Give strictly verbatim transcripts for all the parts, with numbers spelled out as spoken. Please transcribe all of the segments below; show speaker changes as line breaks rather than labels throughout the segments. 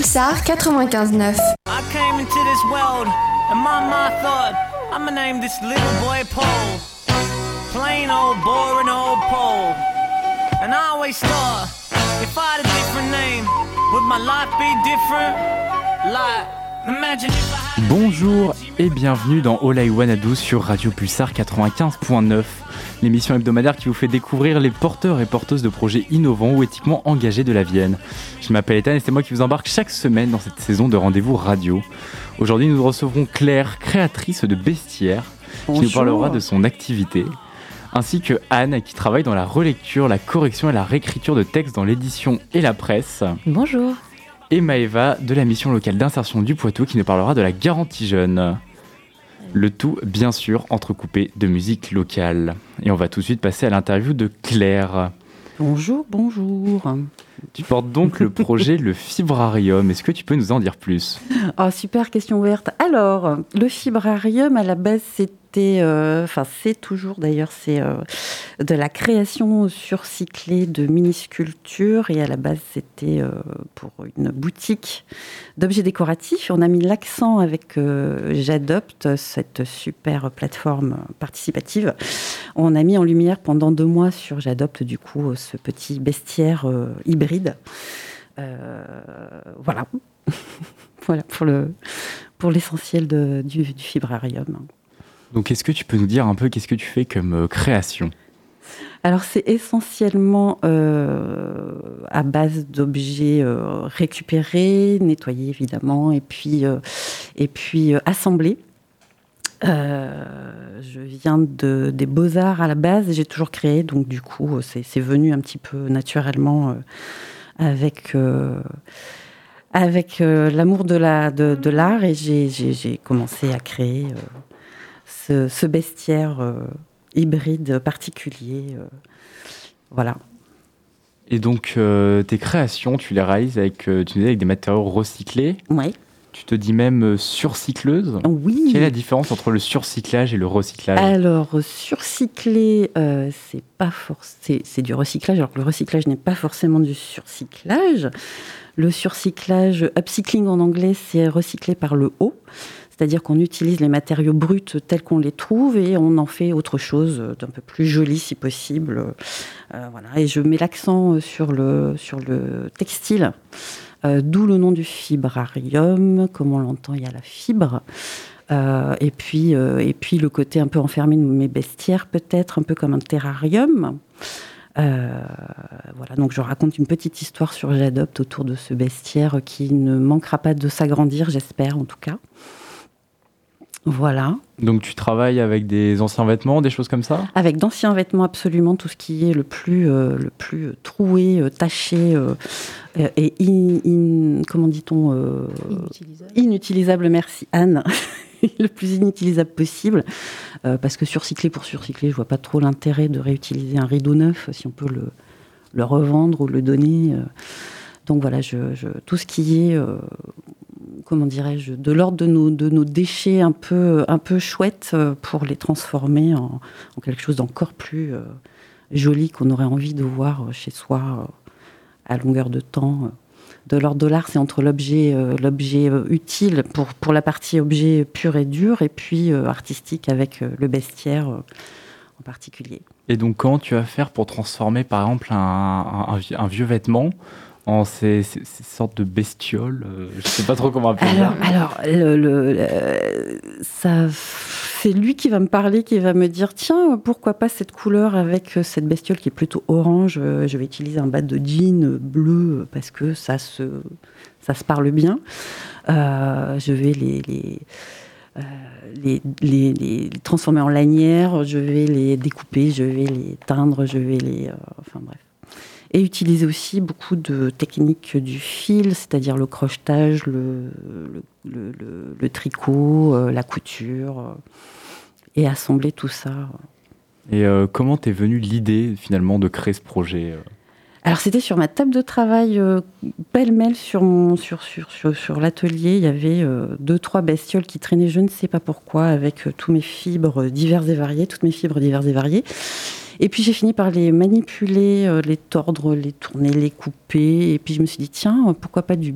Pulsar quatre-vingt-quinze neuf.
I came into this world and my mind thought I'ma name this little boy Paul. Plain old boring old Paul. And I always thought if I had a different name would my life be different? Like imagine if I had...
Bonjour et bienvenue dans All I Wanna Do sur Radio Pulsar quatre-vingt-quinze neuf, l'émission hebdomadaire qui vous fait découvrir les porteurs et porteuses de projets innovants ou éthiquement engagés de la Vienne. Je m'appelle Ethan et c'est moi qui vous embarque chaque semaine dans cette saison de rendez-vous radio. Aujourd'hui, nous recevrons Claire, créatrice de Bestiaire,
Bonjour.
qui nous parlera de son activité, ainsi que Anne, qui travaille dans la relecture, la correction et la réécriture de textes dans l'édition et la presse.
Bonjour.
Et Maëva, de la mission locale d'insertion du Poitou, qui nous parlera de la garantie jeune. Le tout, bien sûr, entrecoupé de musique locale. Et on va tout de suite passer à l'interview de Claire.
Bonjour, bonjour.
Tu portes donc le projet Le Fibrarium. Est-ce que tu peux nous en dire plus ?
Oh, super question ouverte. Alors, le Fibrarium, à la base, c'était, euh, enfin, c'est toujours d'ailleurs, c'est euh, de la création surcyclée de mini-sculptures. Et à la base, c'était euh, pour une boutique d'objets décoratifs. On a mis l'accent avec euh, J'adopte, cette super plateforme participative. On a mis en lumière pendant deux mois sur J'adopte, du coup, ce petit bestiaire euh, hybride. Euh, voilà. Voilà pour, le, pour l'essentiel de, du, du Fibrarium.
Donc, est-ce que tu peux nous dire un peu qu'est-ce que tu fais comme euh, création ?
Alors, c'est essentiellement euh, à base d'objets euh, récupérés, nettoyés évidemment, et puis, euh, et puis euh, assemblés. Euh, je viens de, des Beaux-Arts à la base et j'ai toujours créé, donc du coup, c'est, c'est venu un petit peu naturellement euh, avec... Euh, avec euh, l'amour de, la, de, de l'art et j'ai, j'ai, j'ai commencé à créer euh, ce, ce bestiaire euh, hybride particulier. Euh, voilà.
Et donc, euh, tes créations, tu les réalises avec, euh, tu disais, avec des matériaux recyclés.
Oui.
Tu te dis même euh, surcycleuse.
Oui.
Quelle est la différence entre le surcyclage et le recyclage ?
Alors, surcycler, euh, c'est, pas for- c'est, c'est du recyclage, alors que le recyclage n'est pas forcément du surcyclage. Le surcyclage, upcycling en anglais, c'est recycler par le haut. C'est-à-dire qu'on utilise les matériaux bruts tels qu'on les trouve et on en fait autre chose d'un peu plus joli si possible. Euh, voilà. Et je mets l'accent sur le, sur le textile, euh, d'où le nom du Fibrarium. Comme on l'entend, il y a la fibre. Euh, et, puis, euh, et puis le côté un peu enfermé de mes bestiaires, peut-être un peu comme un terrarium. Euh, voilà, donc je raconte une petite histoire sur J'adopte autour de ce bestiaire qui ne manquera pas de s'agrandir, j'espère en tout cas. Voilà.
Donc tu travailles avec des anciens vêtements, des choses comme ça ?
Avec d'anciens vêtements, absolument, tout ce qui est le plus, euh, le plus troué, euh, taché euh, et in, in, comment dit-on euh,
Inutilisable.
Inutilisable, merci Anne. Le plus inutilisable possible, euh, parce que surcycler pour surcycler, je vois pas trop l'intérêt de réutiliser un rideau neuf si on peut le, le revendre ou le donner. Euh. Donc voilà, je, je, tout ce qui est, euh, comment dirais-je, de l'ordre de nos, de nos déchets un peu, un peu chouettes euh, pour les transformer en, en quelque chose d'encore plus euh, joli qu'on aurait envie de voir chez soi euh, à longueur de temps. Euh. De l'ordre de l'art, c'est entre l'objet, euh, l'objet euh, utile pour, pour la partie objet pur et dur, et puis euh, artistique avec euh, le bestiaire euh, en particulier.
Et donc, comment tu vas faire pour transformer, par exemple, un, un, un, vieux, un vieux vêtement en ces, ces, ces sortes de bestioles euh, Je ne sais pas trop comment appeler
alors,
ça.
Alors, le, le, le, ça, c'est lui qui va me parler, qui va me dire « Tiens, pourquoi pas cette couleur avec cette bestiole qui est plutôt orange ? Je vais utiliser un bas de jean bleu parce que ça se, ça se parle bien. Euh, je vais les... les Euh, les, les, les transformer en lanières, je vais les découper, je vais les teindre, je vais les... Euh, enfin bref. Et utiliser aussi beaucoup de techniques du fil, c'est-à-dire le crochetage, le, le, le, le, le tricot, euh, la couture, euh, et assembler tout ça.
Et euh, comment t'es venue l'idée, finalement, de créer ce projet ?
Alors, c'était sur ma table de travail, euh, pêle-mêle sur, mon, sur, sur, sur, sur l'atelier. Il y avait euh, deux, trois bestioles qui traînaient, je ne sais pas pourquoi, avec euh, tous mes fibres diverses et variées, toutes mes fibres diverses et variées. Et puis j'ai fini par les manipuler, euh, les tordre, les tourner, les couper. Et puis je me suis dit, tiens, pourquoi pas du bijou ?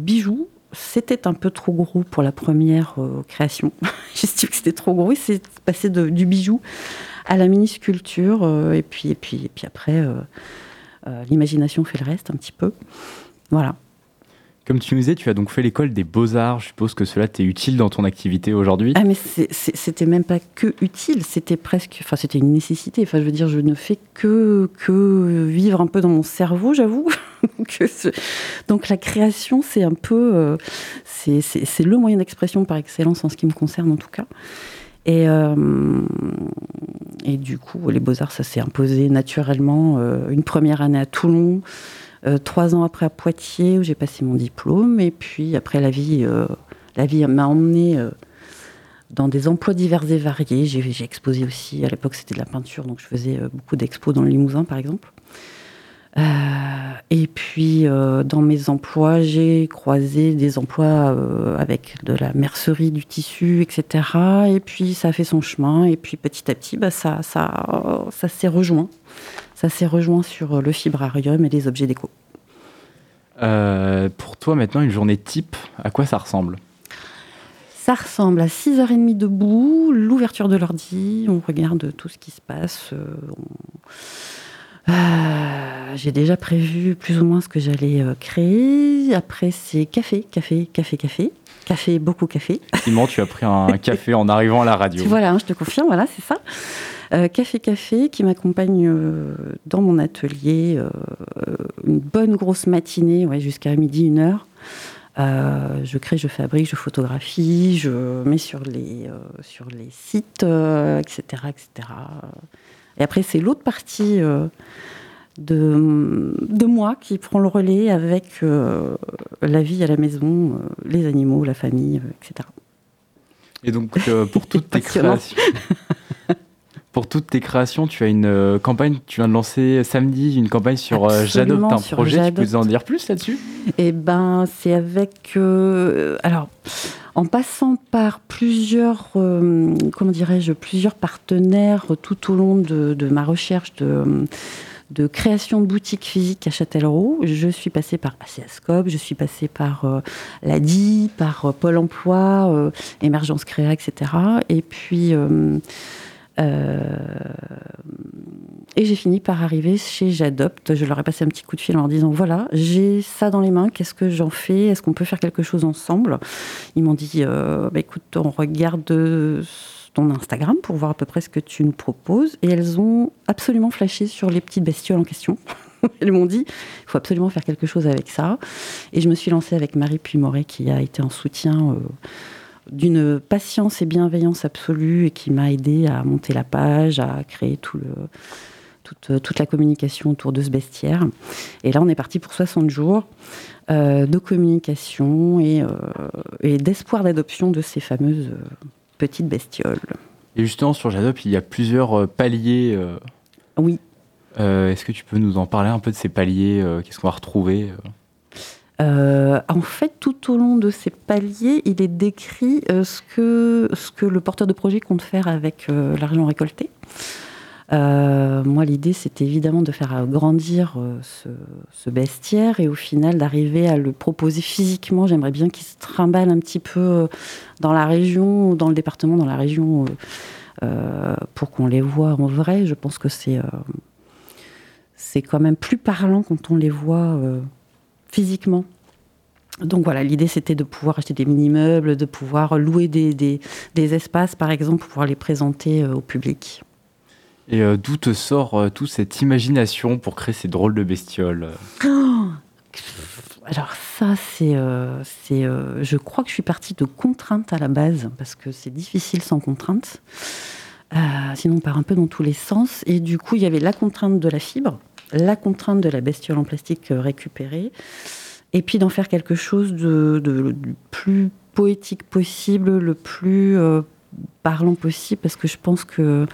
c'était un peu trop gros pour la première euh, création. J'estime que c'était trop gros. Et c'est passé de, du bijou à la mini-sculpture. Euh, et, puis, et, puis, et puis après, euh, euh, l'imagination fait le reste un petit peu. Voilà.
Comme tu nous disais, tu as donc fait l'école des Beaux-Arts. Je suppose que cela t'est utile dans ton activité aujourd'hui.
Ah, mais c'est, c'est, c'était même pas que utile, c'était presque... Enfin, c'était une nécessité. Enfin, je veux dire, je ne fais que, que vivre un peu dans mon cerveau, j'avoue. donc, ce, donc, la création, c'est un peu... Euh, c'est, c'est, c'est le moyen d'expression par excellence, en ce qui me concerne, en tout cas. Et, euh, et du coup, les Beaux-Arts, ça s'est imposé naturellement. Euh, une première année à Toulon, Euh, trois ans après à Poitiers, où j'ai passé mon diplôme. Et puis après, la vie, euh, la vie m'a emmenée euh, dans des emplois divers et variés. J'ai, j'ai exposé aussi. À l'époque, c'était de la peinture, donc je faisais euh, beaucoup d'expos dans le Limousin, par exemple. Euh, et puis, euh, dans mes emplois, j'ai croisé des emplois euh, avec de la mercerie, du tissu, et cetera. Et puis, ça a fait son chemin. Et puis, petit à petit, bah, ça, ça, ça s'est rejoint. Ça s'est rejoint sur le fibrarium et les objets déco.
Euh, pour toi, maintenant, une journée type, à quoi ça ressemble ?
Ça ressemble à six heures trente debout, l'ouverture de l'ordi, on regarde tout ce qui se passe. Euh, on... euh, j'ai déjà prévu plus ou moins ce que j'allais euh, créer. Après, c'est café, café, café, café. Café, beaucoup café.
Effectivement, tu as pris un café en arrivant à la radio.
Voilà, hein, je te confirme, voilà, c'est ça. Euh, café Café qui m'accompagne euh, dans mon atelier euh, une bonne grosse matinée, ouais, jusqu'à midi, une heure. Euh, je crée, je fabrique, je photographie, je mets sur les, euh, sur les sites, euh, et cetera, et cetera. Et après, c'est l'autre partie euh, de, de moi qui prend le relais avec euh, la vie à la maison, euh, les animaux, la famille, euh, et cetera.
Et donc, euh, pour toutes tes créations... Pour toutes tes créations, tu as une euh, campagne, tu viens de lancer samedi une campagne sur euh, J'adopte un
sur
projet.
J'adopte.
Tu peux nous en dire plus là-dessus ?
Eh ben, c'est avec... Euh, alors, en passant par plusieurs, euh, comment dirais-je, plusieurs partenaires tout au long de, de ma recherche de, de création de boutiques physiques à Châtellerault. Je suis passée par ACASCOP, je suis passée par euh, l'A D I, par euh, Pôle emploi, euh, Émergence Créa, et cetera. Et puis... Euh, Euh, et j'ai fini par arriver chez J'adopte. Je leur ai passé un petit coup de fil en leur disant voilà, j'ai ça dans les mains, qu'est-ce que j'en fais ? Est-ce qu'on peut faire quelque chose ensemble ? Ils m'ont dit euh, bah, écoute, on regarde ton Instagram pour voir à peu près ce que tu nous proposes. Et elles ont absolument flashé sur les petites bestioles en question. Elles m'ont dit il faut absolument faire quelque chose avec ça. Et je me suis lancée avec Marie Puy-Moret qui a été en soutien. Euh, d'une patience et bienveillance absolue et qui m'a aidée à monter la page, à créer tout le, toute, toute la communication autour de ce bestiaire. Et là, on est parti pour soixante jours euh, de communication et, euh, et d'espoir d'adoption de ces fameuses euh, petites bestioles.
Et justement, sur J'adopte, il y a plusieurs euh, paliers. Euh,
oui.
Euh, est-ce que tu peux nous en parler un peu de ces paliers euh, Qu'est-ce qu'on va retrouver euh
Euh, en fait, tout au long de ces paliers, il est décrit euh, ce, que, ce que le porteur de projet compte faire avec euh, l'argent récolté. Euh, moi, l'idée, c'était évidemment de faire grandir euh, ce, ce bestiaire et au final d'arriver à le proposer physiquement. J'aimerais bien qu'il se trimballe un petit peu dans la région, dans le département, dans la région, euh, euh, pour qu'on les voit en vrai. Je pense que c'est, euh, c'est quand même plus parlant quand on les voit euh, physiquement. Donc voilà, l'idée c'était de pouvoir acheter des mini-meubles, de pouvoir louer des, des, des espaces par exemple pour pouvoir les présenter euh, au public.
Et euh, d'où te sort euh, toute cette imagination pour créer ces drôles de bestioles ?
Oh, alors ça c'est, euh, c'est euh, je crois que je suis partie de contraintes à la base parce que c'est difficile sans contraintes. Euh, sinon on part un peu dans tous les sens et du coup il y avait la contrainte de la fibre, la contrainte de la bestiole en plastique récupérée, et puis d'en faire quelque chose de, de, du plus poétique possible, le plus euh, parlant possible, parce que je pense que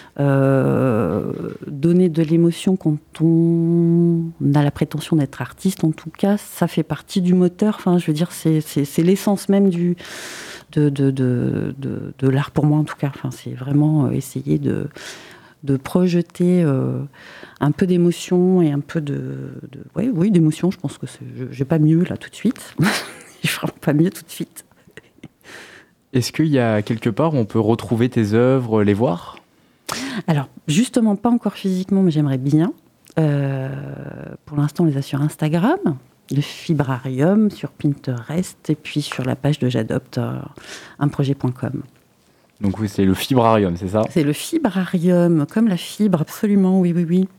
euh, donner de l'émotion quand on a la prétention d'être artiste, en tout cas, ça fait partie du moteur. Enfin, je veux dire, c'est, c'est, c'est l'essence même du, de, de, de, de, de l'art pour moi, en tout cas. Enfin, c'est vraiment essayer de... de projeter euh, un peu d'émotion et un peu de... de ouais, oui, d'émotion, je pense que c'est, je n'ai pas mieux là tout de suite. je ne ferai pas mieux tout de suite.
Est-ce qu'il y a quelque part où on peut retrouver tes œuvres, les voir ?
Alors, justement, pas encore physiquement, mais j'aimerais bien. Euh, pour l'instant, on les a sur Instagram, le Fibrarium, sur Pinterest, et puis sur la page de J'adopte, euh, un projet point com.
Donc oui, c'est le Fibrarium, c'est ça ?
C'est le Fibrarium, comme la fibre, absolument, oui, oui, oui.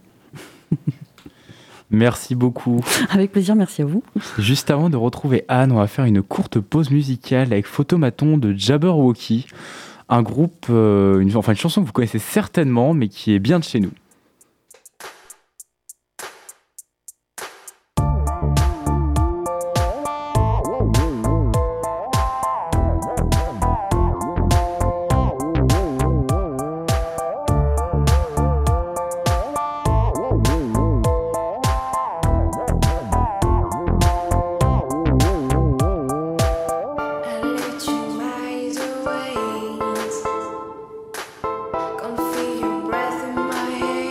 Merci beaucoup.
Avec plaisir, merci à vous.
Juste avant de retrouver Anne, on va faire une courte pause musicale avec Photomaton de Jabberwocky, un groupe, euh, une, enfin une chanson que vous connaissez certainement, mais qui est bien de chez nous.
Gonna feel your breath in my hair.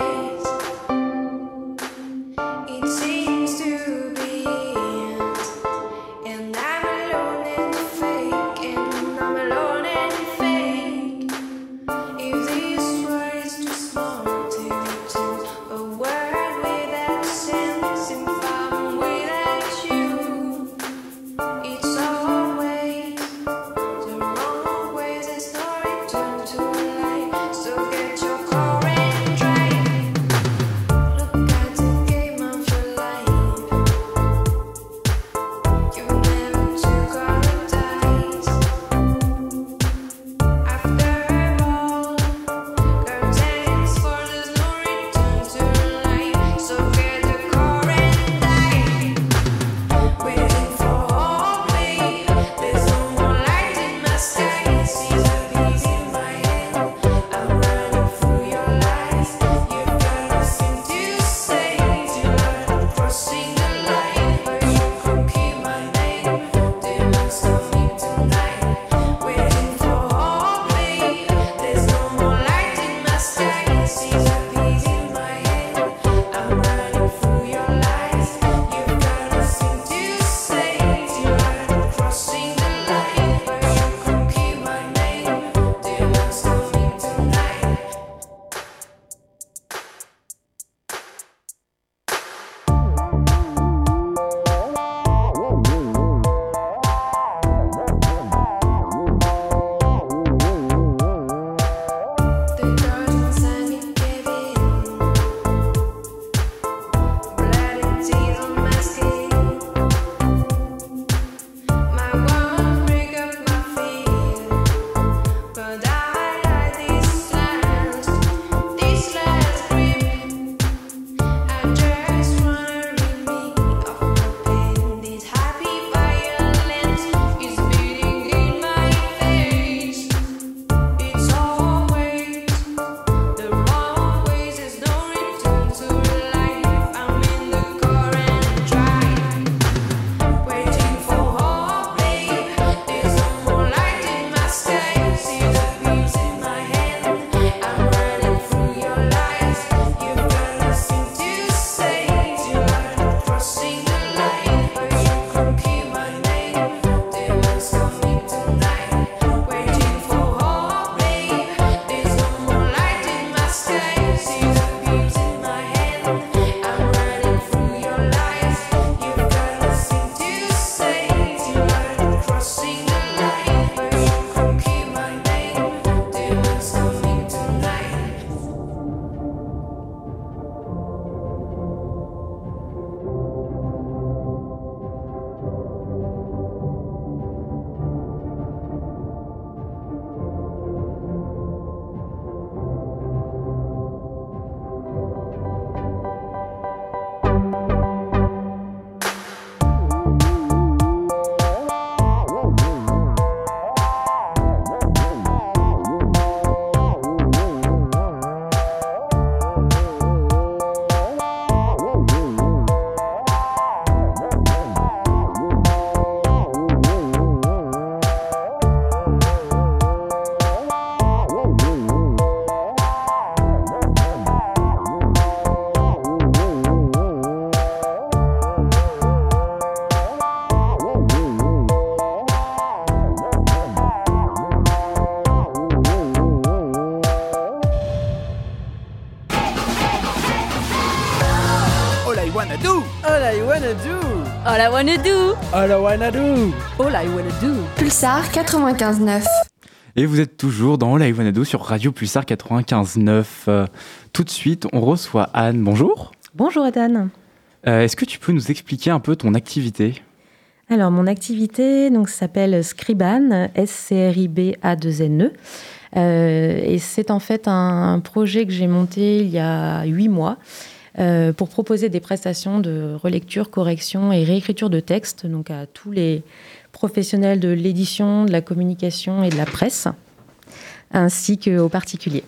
wanna do.
All I wanna do.
All I wanna do.
All I wanna do.
Pulsar quatre-vingt-quinze neuf.
Et vous êtes toujours dans All I Wanna Do sur Radio Pulsar quatre-vingt-quinze neuf. Euh, tout de suite, on reçoit Anne. Bonjour.
Bonjour Adan.
Euh, est-ce que tu peux nous expliquer un peu ton activité ?
Alors, mon activité donc, s'appelle Scriban, S C R I B A deux N E. Euh, et c'est en fait un projet que j'ai monté il y a huit mois euh, pour proposer des prestations de relecture, correction et réécriture de textes donc à tous les professionnels de l'édition, de la communication et de la presse, ainsi qu'aux particuliers.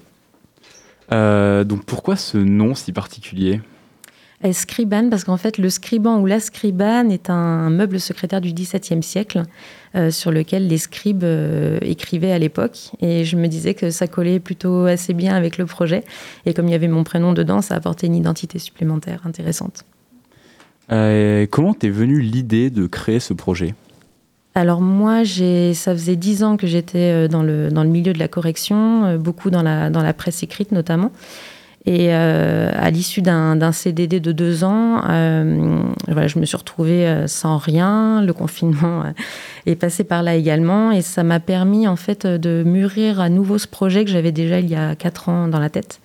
Euh, donc pourquoi ce nom si particulier ?
Et Scriban, parce qu'en fait, le scriban ou la scribane est un meuble secrétaire du dix-septième siècle euh, sur lequel les scribes euh, écrivaient à l'époque. Et je me disais que ça collait plutôt assez bien avec le projet. Et comme il y avait mon prénom dedans, ça apportait une identité supplémentaire intéressante.
Euh, comment t'es venue l'idée de créer ce projet ?
Alors moi, j'ai, ça faisait dix ans que j'étais dans le, dans le milieu de la correction, beaucoup dans la, dans la presse écrite notamment. Et euh, à l'issue d'un, d'un C D D de deux ans, euh, voilà, je me suis retrouvée sans rien. Le confinement est passé par là également. Et ça m'a permis en fait de mûrir à nouveau ce projet que j'avais déjà il y a quatre ans dans la tête.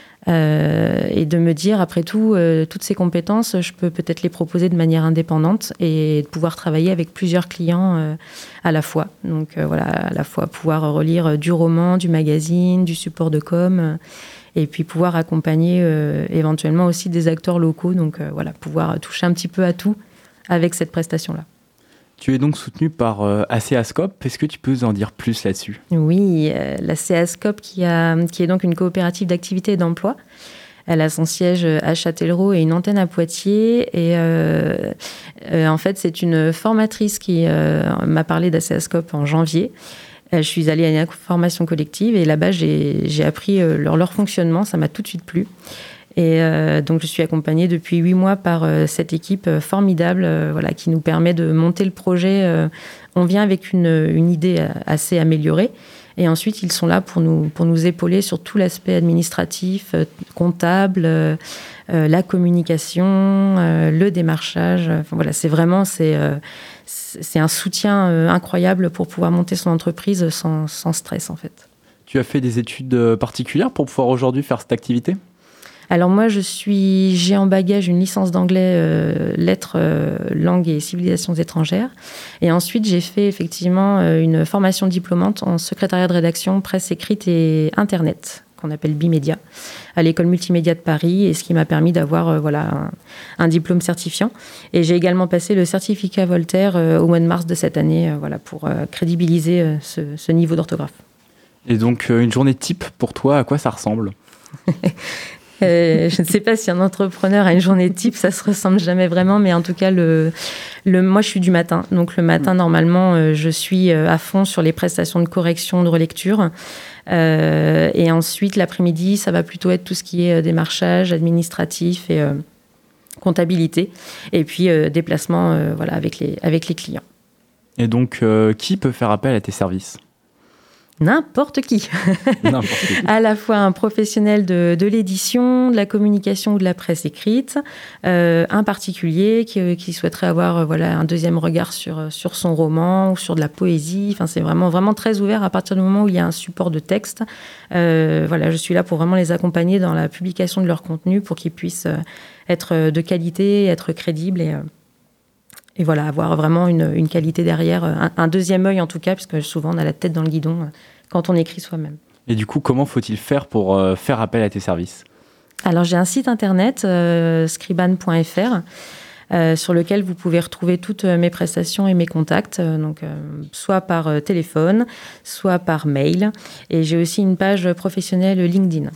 Euh, et de me dire, après tout, euh, toutes ces compétences, je peux peut-être les proposer de manière indépendante et de pouvoir travailler avec plusieurs clients euh, à la fois. Donc euh, voilà, à la fois pouvoir relire du roman, du magazine, du support de com, euh, et puis pouvoir accompagner euh, éventuellement aussi des acteurs locaux. Donc euh, voilà, pouvoir toucher un petit peu à tout avec cette prestation-là.
Tu es donc soutenu par euh, ACEAScope. Est-ce que tu peux nous en dire plus là-dessus ?
Oui, euh, la ACEAScope qui, a, qui est donc une coopérative d'activité et d'emploi. Elle a son siège à Châtellerault et une antenne à Poitiers. Et euh, euh, en fait, c'est une formatrice qui euh, m'a parlé d'ACEAScope en janvier. Je suis allée à une formation collective et là-bas, j'ai, j'ai appris leur, leur fonctionnement. Ça m'a tout de suite plu. Et euh, donc, je suis accompagnée depuis huit mois par euh, cette équipe euh, formidable euh, voilà, qui nous permet de monter le projet. Euh, on vient avec une, une idée assez améliorée. Et ensuite, ils sont là pour nous, pour nous épauler sur tout l'aspect administratif, euh, comptable, euh, euh, la communication, euh, le démarchage. Enfin, voilà, c'est vraiment c'est, euh, c'est un soutien euh, incroyable pour pouvoir monter son entreprise sans, sans stress, en fait.
Tu as fait des études particulières pour pouvoir aujourd'hui faire cette activité ?
Alors moi, je suis, j'ai en bagage une licence d'anglais, euh, lettres, euh, langues et civilisations étrangères. Et ensuite, j'ai fait effectivement euh, une formation diplômante en secrétariat de rédaction, presse écrite et Internet, qu'on appelle Bimédia, à l'école multimédia de Paris, et ce qui m'a permis d'avoir euh, voilà, un, un diplôme certifiant. Et j'ai également passé le certificat Voltaire euh, au mois de mars de cette année, euh, voilà, pour euh, crédibiliser euh, ce, ce niveau d'orthographe.
Et donc, euh, une journée type pour toi, à quoi ça ressemble ?
Euh, je ne sais pas si un entrepreneur a une journée type, ça se ressemble jamais vraiment, mais en tout cas, le, le, moi je suis du matin. Donc le matin, normalement, euh, je suis à fond sur les prestations de correction, de relecture. Euh, et ensuite, l'après-midi, ça va plutôt être tout ce qui est démarchage, administratif et euh, comptabilité. Et puis, euh, déplacement euh, voilà, avec, les, avec les clients.
Et donc, euh, qui peut faire appel à tes services ?
N'importe qui.
N'importe qui.
À la fois un professionnel de, de l'édition, de la communication ou de la presse écrite, euh, un particulier qui, qui souhaiterait avoir euh, voilà, un deuxième regard sur, sur son roman ou sur de la poésie. Enfin, c'est vraiment, vraiment très ouvert à partir du moment où il y a un support de texte. Euh, voilà, je suis là pour vraiment les accompagner dans la publication de leur contenu pour qu'ils puissent euh, être de qualité, être crédibles et... Euh, Et voilà, avoir vraiment une, une qualité derrière, un, un deuxième œil en tout cas, puisque souvent on a la tête dans le guidon quand on écrit soi-même.
Et du coup, comment faut-il faire pour euh, faire appel à tes services ?
Alors j'ai un site internet, euh, scriban point f r, euh, sur lequel vous pouvez retrouver toutes mes prestations et mes contacts, euh, donc, euh, soit par euh, téléphone, soit par mail. Et j'ai aussi une page professionnelle LinkedIn.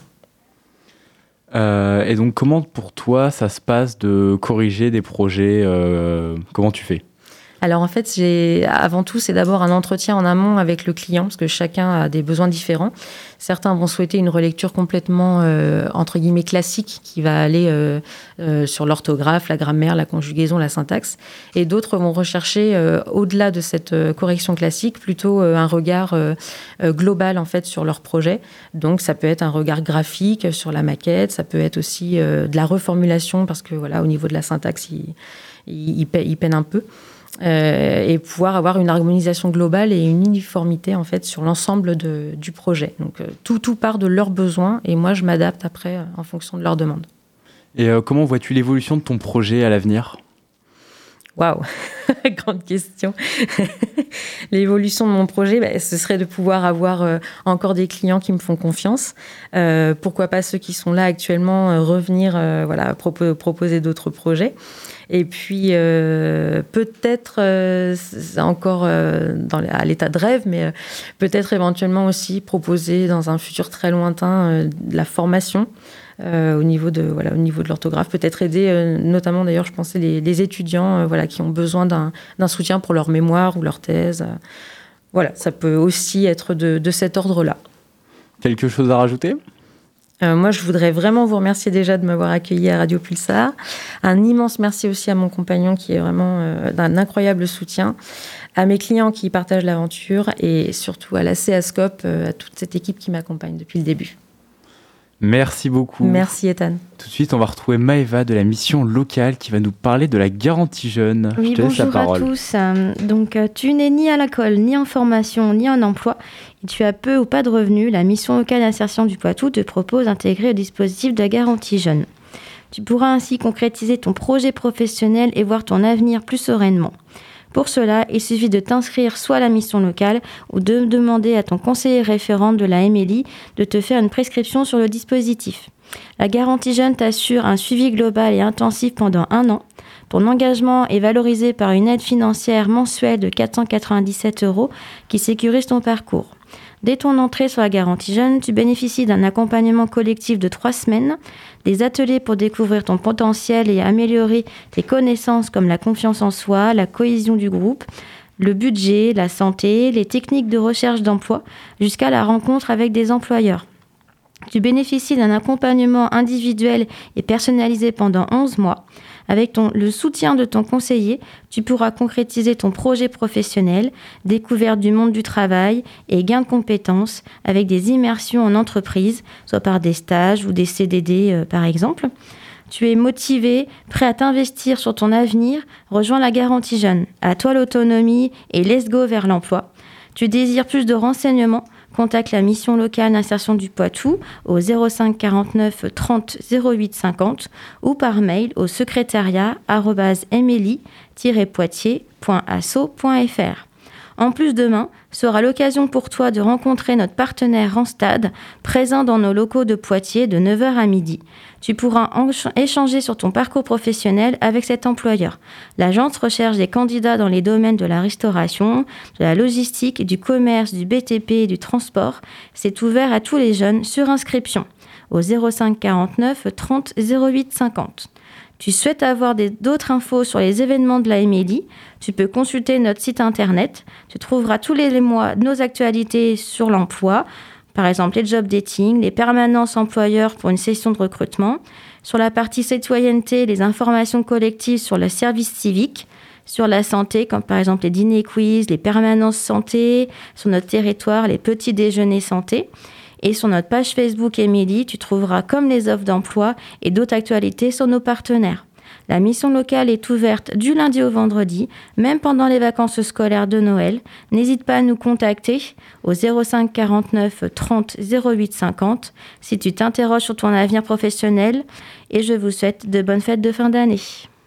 Euh, et donc, comment pour toi ça se passe de corriger des projets euh, Comment tu fais ?
Alors en fait, j'ai, avant tout, c'est d'abord un entretien en amont avec le client, parce que chacun a des besoins différents. Certains vont souhaiter une relecture complètement, euh, entre guillemets, classique, qui va aller euh, euh, sur l'orthographe, la grammaire, la conjugaison, la syntaxe. Et d'autres vont rechercher, euh, au-delà de cette euh, correction classique, plutôt euh, un regard euh, euh, global, en fait, sur leur projet. Donc ça peut être un regard graphique sur la maquette, ça peut être aussi euh, de la reformulation, parce que voilà, au niveau de la syntaxe, il... ils, ils, ils peinent un peu. Euh, et pouvoir avoir une harmonisation globale et une uniformité en fait sur l'ensemble de, du projet. Donc euh, tout, tout part de leurs besoins et moi je m'adapte après euh, en fonction de leurs demandes.
Et euh, comment vois-tu l'évolution de ton projet à l'avenir ?
Waouh, grande question. L'évolution de mon projet, bah, ce serait de pouvoir avoir euh, encore des clients qui me font confiance. Euh, pourquoi pas ceux qui sont là actuellement euh, revenir euh, voilà, propo- proposer d'autres projets. Et puis, euh, peut-être, euh, c'est encore euh, dans, à l'état de rêve, mais euh, peut-être éventuellement aussi proposer dans un futur très lointain euh, de la formation euh, au niveau de, voilà, au niveau de l'orthographe. Peut-être aider, euh, notamment d'ailleurs, je pensais, les, les étudiants euh, voilà, qui ont besoin d'un, d'un soutien pour leur mémoire ou leur thèse. Euh, voilà, ça peut aussi être de, de cet ordre-là. Quelque
chose à rajouter ?
Euh, moi, je voudrais vraiment vous remercier déjà de m'avoir accueilli à Radio Pulsar. Un immense merci aussi à mon compagnon qui est vraiment euh, d'un incroyable soutien, à mes clients qui partagent l'aventure et surtout à la CEASCOP, euh, à toute cette équipe qui m'accompagne depuis le début.
Merci beaucoup.
Merci Ethan.
Tout de suite, on va retrouver Maëva de la mission locale qui va nous parler de la garantie jeune.
Oui,
Je te laisse la parole.
Bonjour à tous. Euh, donc, euh, tu n'es ni à l'école, ni en formation, ni en emploi, et tu as peu ou pas de revenus. La mission locale d'insertion du Poitou te propose d'intégrer le dispositif de la garantie jeune. Tu pourras ainsi concrétiser ton projet professionnel et voir ton avenir plus sereinement. Pour cela, il suffit de t'inscrire soit à la mission locale ou de demander à ton conseiller référent de la M L I de te faire une prescription sur le dispositif. La garantie jeune t'assure un suivi global et intensif pendant un an. Ton engagement est valorisé par une aide financière mensuelle de quatre cent quatre-vingt-dix-sept euros qui sécurise ton parcours. Dès ton entrée sur la garantie jeune, tu bénéficies d'un accompagnement collectif de trois semaines, des ateliers pour découvrir ton potentiel et améliorer tes connaissances comme la confiance en soi, la cohésion du groupe, le budget, la santé, les techniques de recherche d'emploi, jusqu'à la rencontre avec des employeurs. Tu bénéficies d'un accompagnement individuel et personnalisé pendant onze mois. Avec ton, le soutien de ton conseiller, tu pourras concrétiser ton projet professionnel, découverte du monde du travail et gain de compétences avec des immersions en entreprise, soit par des stages ou des C D D euh, par exemple. Tu es motivé, prêt à t'investir sur ton avenir, rejoins la garantie jeune. À toi l'autonomie et let's go vers l'emploi. Tu désires plus de renseignements? Contacte la mission locale d'insertion du Poitou au zéro cinq quarante-neuf trente zéro huit cinquante ou par mail au secrétariat arobase emily tiret poitiers point asso point f r. En plus, demain sera l'occasion pour toi de rencontrer notre partenaire Randstad, présent dans nos locaux de Poitiers de neuf heures à midi. Tu pourras en- échanger sur ton parcours professionnel avec cet employeur. L'agence recherche des candidats dans les domaines de la restauration, de la logistique, du commerce, du B T P et du transport. C'est ouvert à tous les jeunes sur inscription au zéro cinq quarante-neuf trente zéro huit cinquante. Tu souhaites avoir des, d'autres infos sur les événements de la M L I, tu peux consulter notre site internet. Tu trouveras tous les mois nos actualités sur l'emploi, par exemple les job dating, les permanences employeurs pour une session de recrutement. Sur la partie citoyenneté, les informations collectives sur le service civique. Sur la santé, comme par exemple les dîners quiz, les permanences santé. Sur notre territoire, les petits déjeuners santé. Et sur notre page Facebook Emily, tu trouveras comme les offres d'emploi et d'autres actualités sur nos partenaires. La mission locale est ouverte du lundi au vendredi, même pendant les vacances scolaires de Noël. N'hésite pas à nous contacter au zéro cinq quarante-neuf trente zéro huit cinquante si tu t'interroges sur ton avenir professionnel. Et je vous souhaite de bonnes fêtes de fin d'année.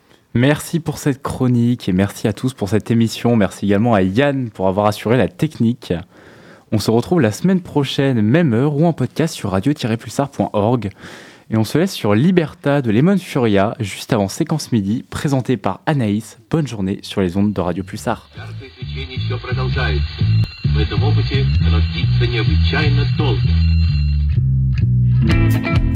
Merci pour cette chronique et merci à tous pour cette émission. Merci également à Yann pour avoir assuré la technique. On se retrouve la semaine prochaine, même heure, ou en podcast sur radio tiret pulsar point org. Et on se laisse sur Liberta de Lemon Furia, juste avant Séquence Midi, présentée par Anaïs. Bonne journée sur les ondes de Radio Pulsar.
В этом опыте родиться необычайно долго.